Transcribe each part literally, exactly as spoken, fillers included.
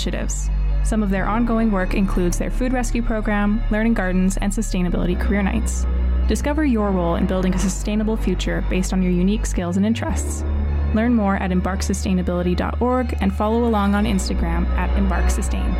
initiatives. Some of their ongoing work includes their food rescue program, learning gardens, and sustainability career nights. Discover your role in building a sustainable future based on your unique skills and interests. Learn more at embark sustainability dot org and follow along on Instagram at embark sustain.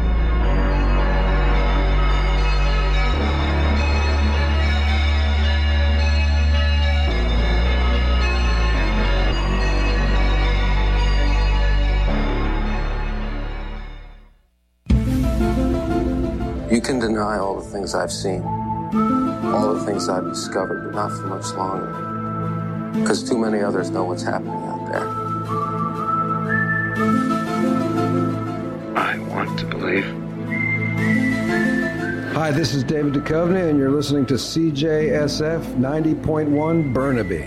You can deny all the things I've seen, all the things I've discovered, but not for much longer, because too many others know what's happening out there. I want to believe. Hi, this is David Duchovny, and you're listening to C J S F ninety point one Burnaby.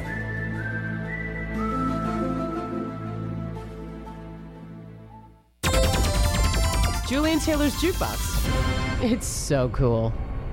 Julian Taylor's Jukebox. It's so cool.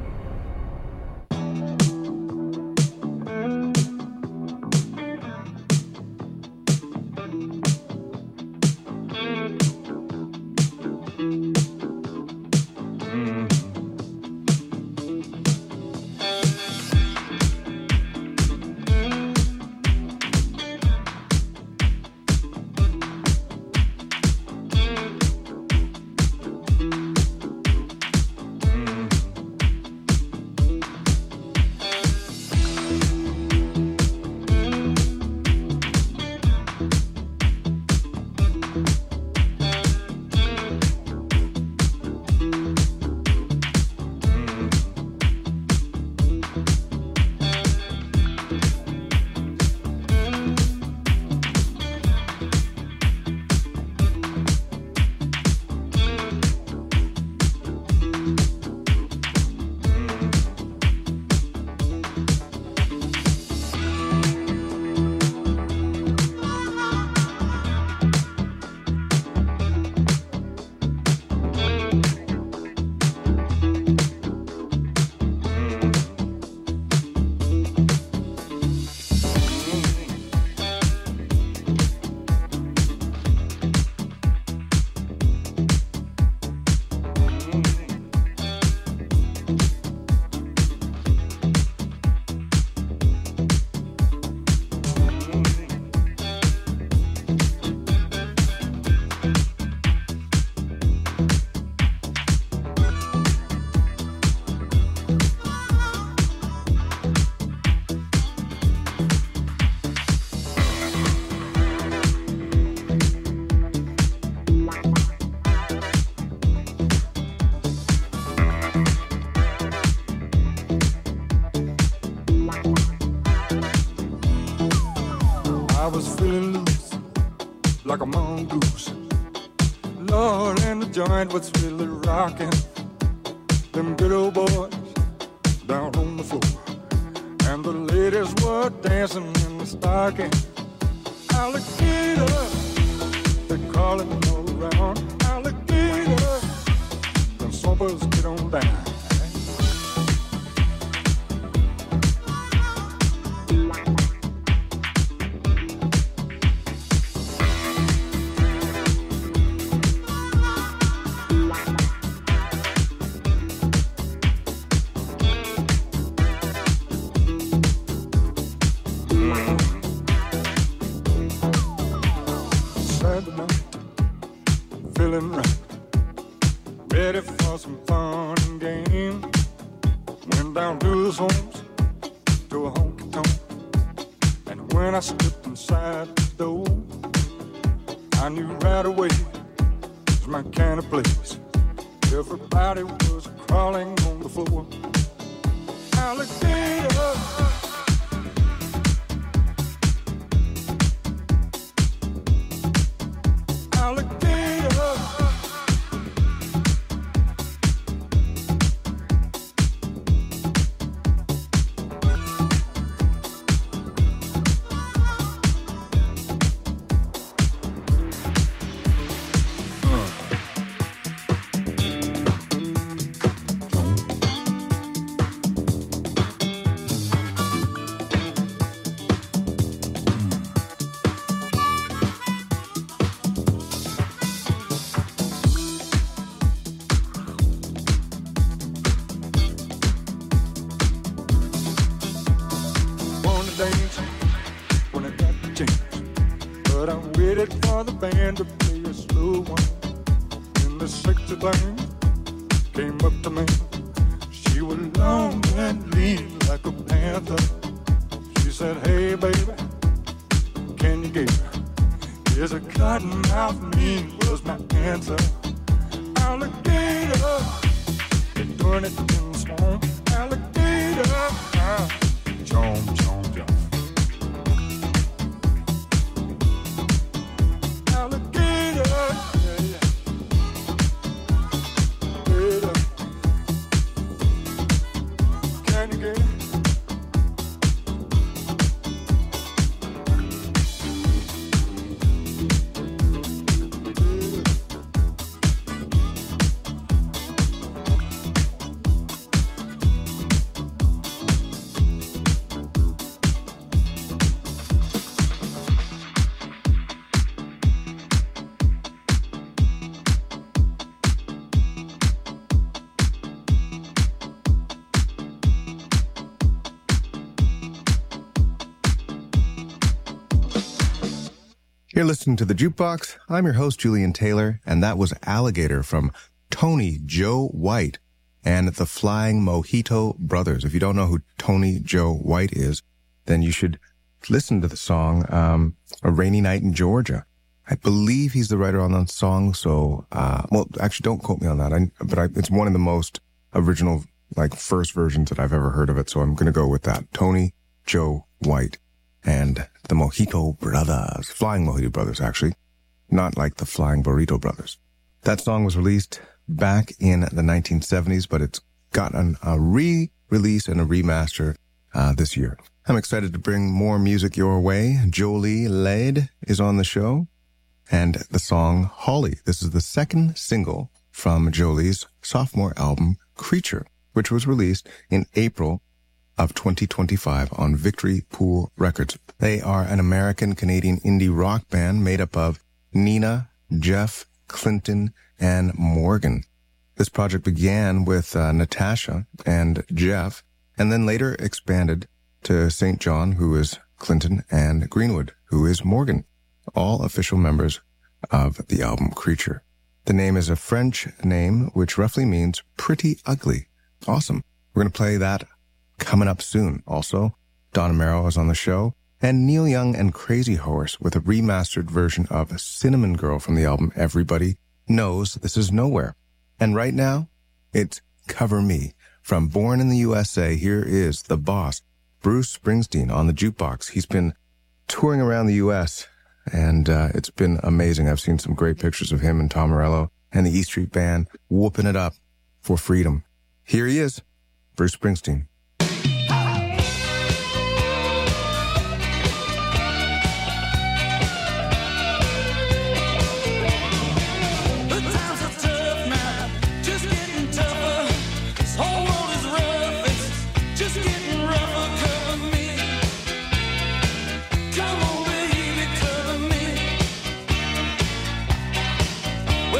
like a mongoose. Lord, and the joint was really rocking. Them good old boys down on the floor, and the ladies were dancing in the stocking. Alligator, they're calling all around. Alligator, the swampers get on down. Feeling right, ready for some fun and game. Went down to the homes, to a honky tonk, and when I stepped inside the door, I knew right away it was my kind of place. Everybody was crawling on the floor. Alligator, alligator. the band to play a slow one. And the sexy thing came up to me. She was long and lean like a panther. She said, hey baby, can you get her? Is a cottonmouth mean was my answer. Alligator, they're doing it in the swamp. Alligator, ah, chomp, chomp, chomp. Alligator, yeah, yeah. Gator, can you get it? You're listening to The Jukebox. I'm your host, Julian Taylor, and that was Alligator from Tony Joe White and the Flying Mojito Brothers. If you don't know who Tony Joe White is, then you should listen to the song um, A Rainy Night in Georgia. I believe he's the writer on that song, so, uh, well, actually, don't quote me on that, I, but I, it's one of the most original, like, first versions that I've ever heard of it, so I'm going to go with that. Tony Joe White and the Mojito Brothers. Flying Mojito Brothers, actually. Not like the Flying Burrito Brothers. That song was released back in the nineteen seventies, but it's gotten a re-release and a remaster uh, this year. I'm excited to bring more music your way. Jolie Lade is on the show. And the song Holly. This is the second single from Jolie's sophomore album, Creature, which was released in April of twenty twenty-five on Victory Pool Records. They are an American-Canadian indie rock band made up of Nina, Jeff, Clinton, and Morgan. This project began with uh, Natasha and Jeff, and then later expanded to Saint John, who is Clinton, and Greenwood, who is Morgan, all official members of the album Creature. The name is a French name, which roughly means pretty ugly. Awesome. We're going to play that coming up soon. Also, Don Amaro is on the show, and Neil Young and Crazy Horse with a remastered version of Cinnamon Girl from the album Everybody Knows This Is Nowhere. And right now, it's Cover Me. From Born in the U S A, here is the boss, Bruce Springsteen, on the jukebox. He's been touring around the U S, and uh, it's been amazing. I've seen some great pictures of him and Tom Morello and the E Street Band whooping it up for freedom. Here he is, Bruce Springsteen.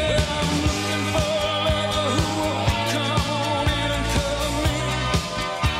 Well, I'm looking for a lover who won't come on in and cover me.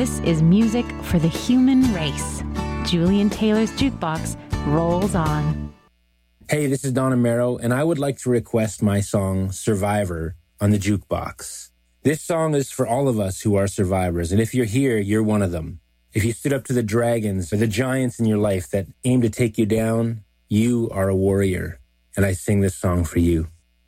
This is music for the human race. Julian Taylor's Jukebox rolls on. Hey, this is Don Amaro, and I would like to request my song Survivor on the Jukebox. This song is for all of us who are survivors, and if you're here, you're one of them. If you stood up to the dragons or the giants in your life that aim to take you down, you are a warrior, and I sing this song for you.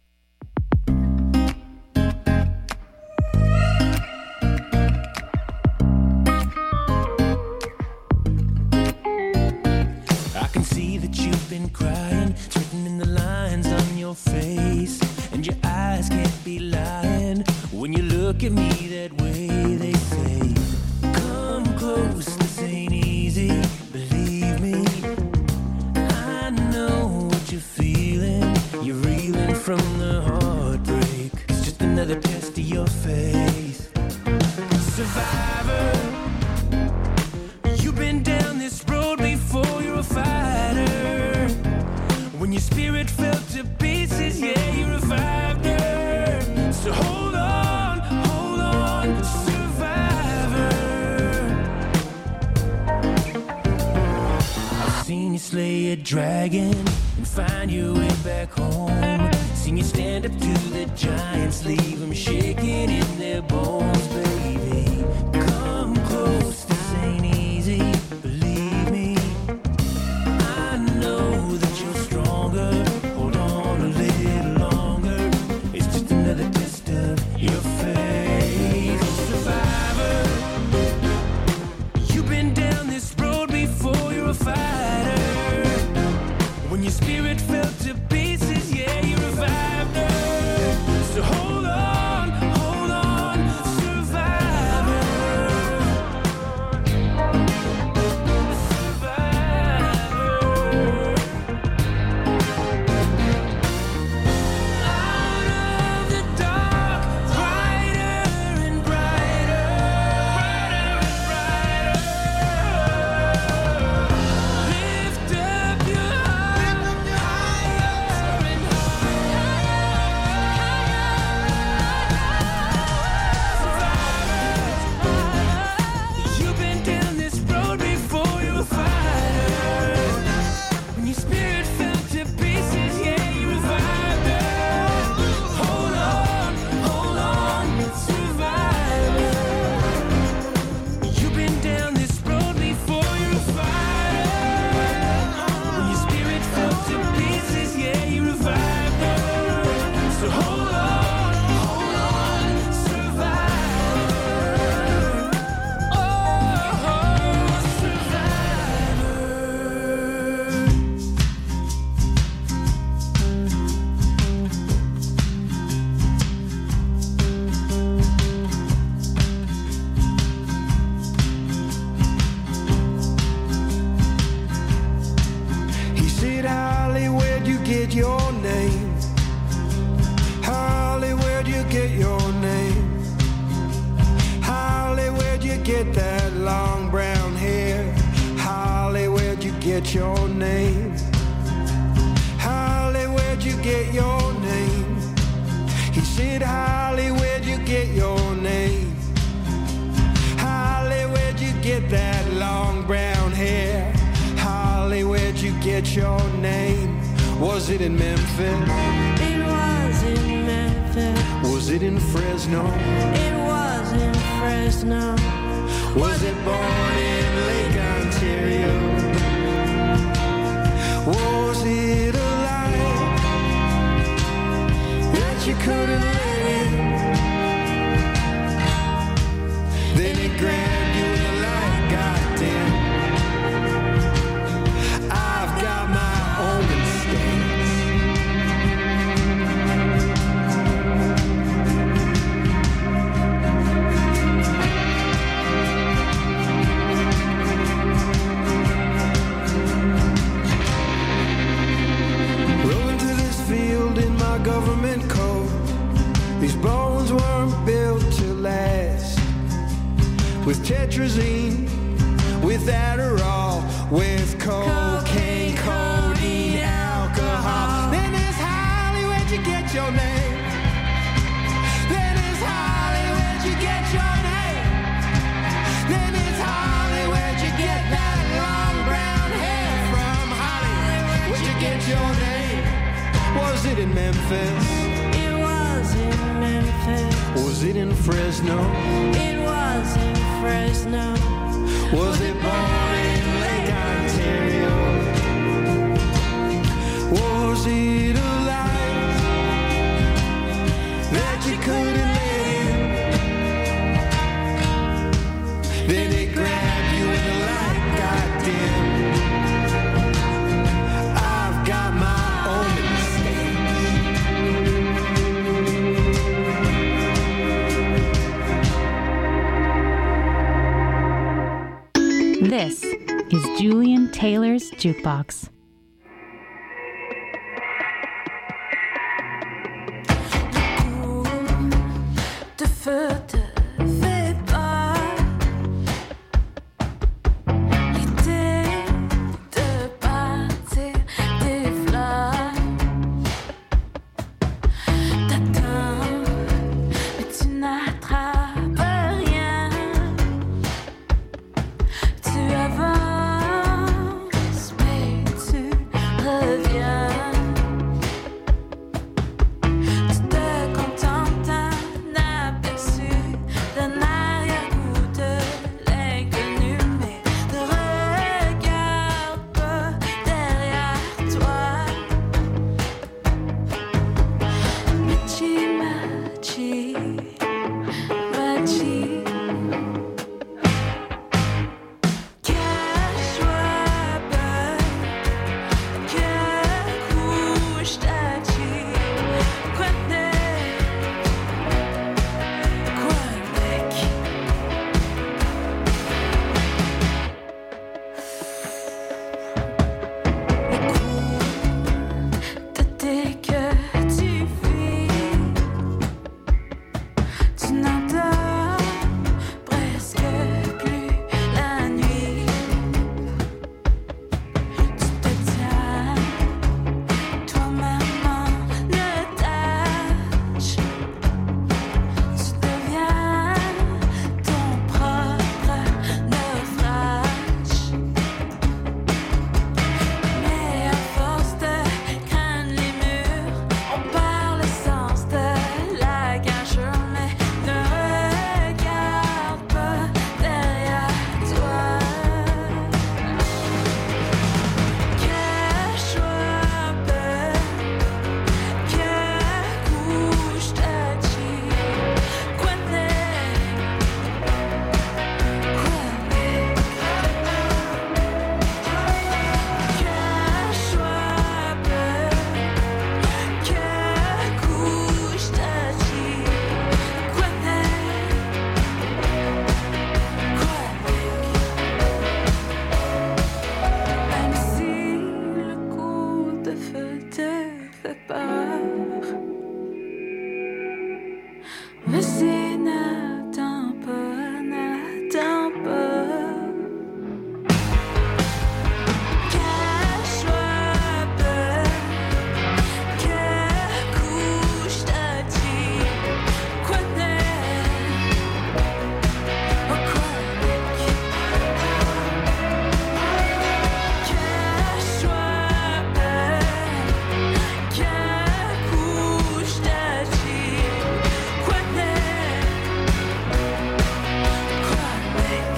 I can see that you've been crying, it's written in the lines on your face, and your eyes can't be lying when you look at me that way. They say, come close, this ain't easy, believe me. I know what you're feeling, you're reeling from the heartbreak. It's just another test of your faith. Survivor, you've been down this road before, you're a fighter. When your spirit fell to pieces, yeah, you revived her. So hold on, hold on, survivor. I've seen you slay a dragon and find your way back home. Seen you stand up to the giants, leave them shaking in their bones, baby. Come close, this ain't easy, believe me. I know that you're stronger, hold on a little longer. It's just another test of your faith. Survivor, you've been down this road before, you're a fighter. When your spirit fell to pieces, yeah, you revived her. So hold on, hold on, survivor. Survivor. Out of the dark, brighter and brighter, brighter and brighter. Lift up your heart, higher and higher. You've been down this road before, you're a fighter. When your spirit fell to pieces, yeah, you revived her. Hold on, hold on, survivor. You've been down this road before, you're a fighter. When your spirit fell to pieces, yeah, you revived her. So hold on, hold on, survivor. Oh, survivor. He said, Holly, where'd you get your name? Holly, where'd you get your name? Holly, where'd you get that long brown hair? Holly, where'd you get your name? Holly, where'd you get your name? He said, Holly, where'd you get your name? Holly, where'd you get that long brown hair? Holly, where'd you get your name? Was it in Memphis? It was in Memphis, Was it in Fresno? it was in Fresno. Was it born in Lake Ontario? Was it a lie that you couldn't live? Then it grabbed you in the light, goddamn. I've got my own mistakes. Rolling to this field in my government coat. These bones weren't built to last. With tetrazine, with Adderall, with cocaine, codeine, alcohol. Then there's Holly, where'd you get your name? Then there's Holly, where'd you get your name? Then it in Memphis? It was in Memphis. Was it in Fresno? It was in Fresno. Was it born in Lake Ontario? Was it a light that you couldn't let in? Then it grabbed you when the light got dim. I've got my own mistakes. This is Julian Taylor's Jukebox. De feu te fait pas l'idée de partir des flammes. T'attends, mais tu n'attrapes rien. Tu avances, mais tu reviens. Tu te contentes d'un aperçu, d'un arrière-goût de l'inconnu, mais ne regarde pas derrière toi. Machi, machi, machi. Cache-toi pas, que couche tachi. Quoi de, quoi mec? Dès que tu fuis, tu n'entends presque plus la nuit. Tu te tiens toi-même en otage. Tu deviens ton propre naufrage. Mais à force de craindre les murs, on perd le sens de la gageure. Mais ne regarde pas derrière toi. Cache-toi pas, que couche tachi. Quoi de, quoi mec? Cache-toi pas, que couche tachi. Quoi de, quoi mec? Même si le coup de feu te fait peur, vas-y, n'attends pas, n'attends pas. Cache-toi pas, que couche tachi. Quoi de, oh quoi mec? Cache-toi pas, que couche tachi. Quoi de, quoi mec?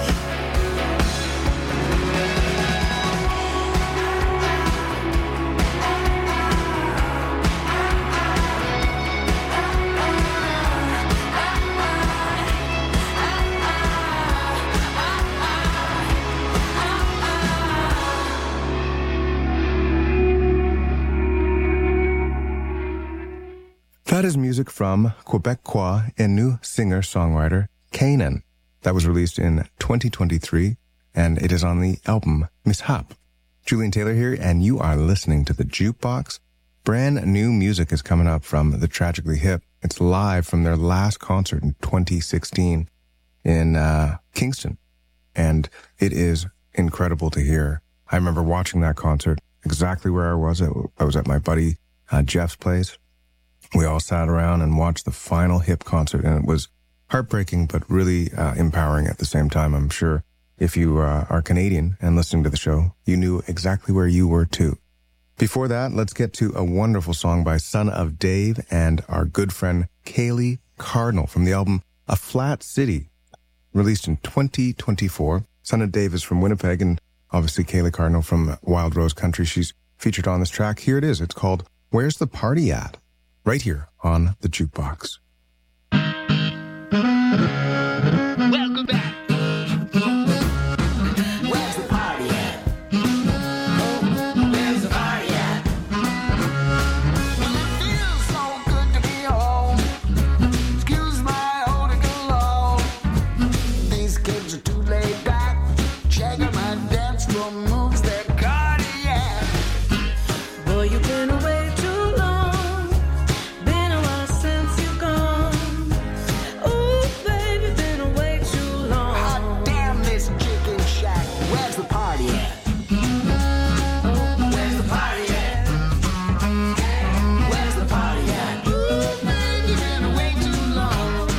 That is music from Quebecois and new singer-songwriter Kanan. That was released in twenty twenty-three, and it is on the album Mishap. Julian Taylor here, and you are listening to The Jukebox. Brand new music is coming up from The Tragically Hip. It's live from their last concert in twenty sixteen in uh, Kingston, and it is incredible to hear. I remember watching that concert exactly where I was. I was at my buddy uh, Jeff's place. We all sat around and watched the final Hip concert, and it was heartbreaking but really uh, empowering at the same time. I'm sure if you uh, are Canadian and listening to the show, you knew exactly where you were too. Before that, let's get to a wonderful song by Son of Dave and our good friend Kaylee Cardinal from the album A Flat City, released in twenty twenty-four. Son of Dave is from Winnipeg, and obviously Kaylee Cardinal from Wild Rose Country. She's featured on this track. Here it is. It's called Where's the Party At? Right here on the Jukebox. Welcome back. Where's the party at? Where's the party at? It feels so good to be home. Excuse my holding alone. These kids are too laid back. Checking my dance floor moves their cardiac. Boy, you've been away too long. Been a while since you've gone. Ooh, baby, been away too long. Hot damn this chicken shack. Where's the party at? Where's the party at? Where's the party at? Ooh, baby, been away too long.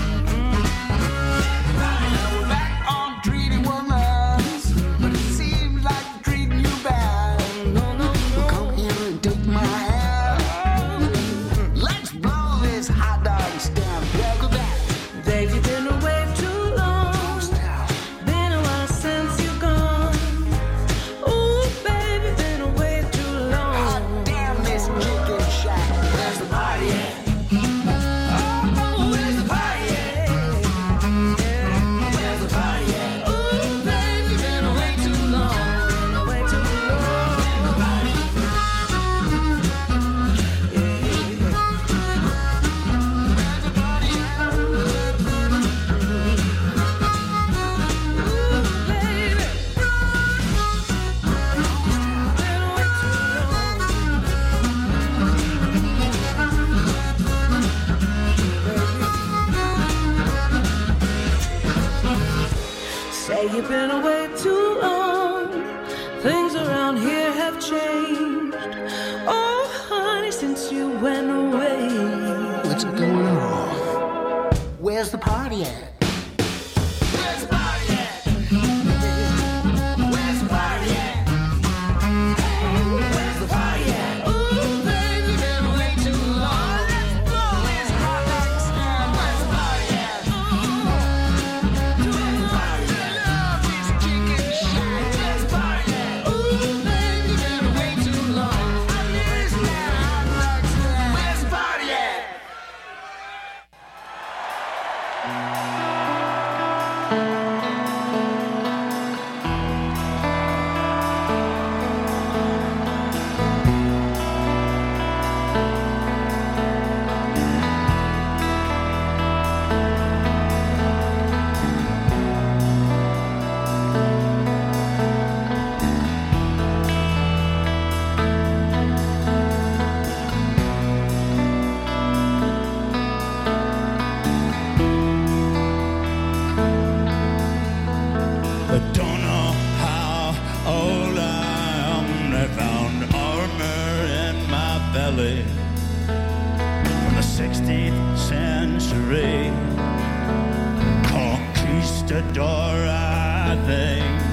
Now we're back on treating women's, but it seems like they're treating you bad. No, no, no. Come here and take my hand. Let's blow this hot dog stand. Welcome back. Dave, you've been away too long. Been a while since you've gone. Ooh, baby, been away too long. Hot damn this chicken shack. Where's the party at? Oh, where's the party at? Where's the party at? Ooh, baby, been away too long. Way too long. Say you've been away too long. Things around here have changed. Oh, honey, since you went away. What's going on? Where's the party at? Where's the party at? Where's the party at? Where's the party at? Ooh, baby, been away too long. Let's blow this hot dog stand. Where's the party at? Where's the party at? Love this chicken shack. Where's the party at? Ooh, baby, been away too long. I miss that hot dog stand. Where's the party at? I don't know how old I am. They found armor in my belly from the sixteenth century. Conquistador, I think.